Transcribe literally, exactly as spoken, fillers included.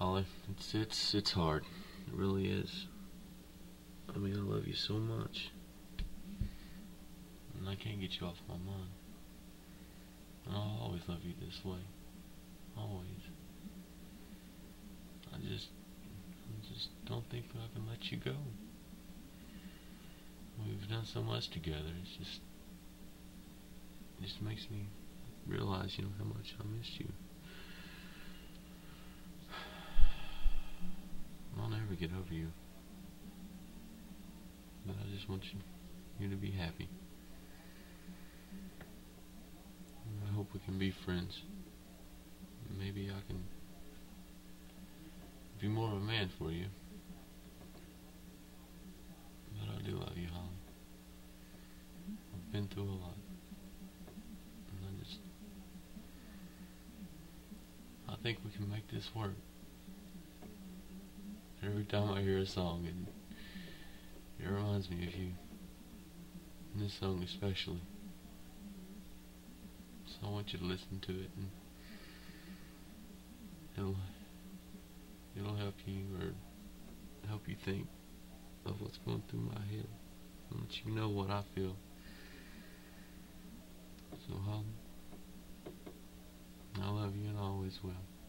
Holly, it's it's it's hard. It really is. I mean, I love you so much, and I can't get you off my mind. And I'll always love you this way. Always. I just, I just don't think I can let you go. We've done so much together. It's just, it just makes me realize, you know, how much I missed you. I'll never get over you. But I just want you, you to be happy. I hope we can be friends. Maybe I can be more of a man for you. But I do love you, Holly. I've been through a lot. And I just, I think we can make this work. Every time I hear a song, it, it reminds me of you. And this song especially. So I want you to listen to it, and it'll, it'll help you, or help you think of what's going through my head. And let you know what I feel. So, Holly, I love you and I always will.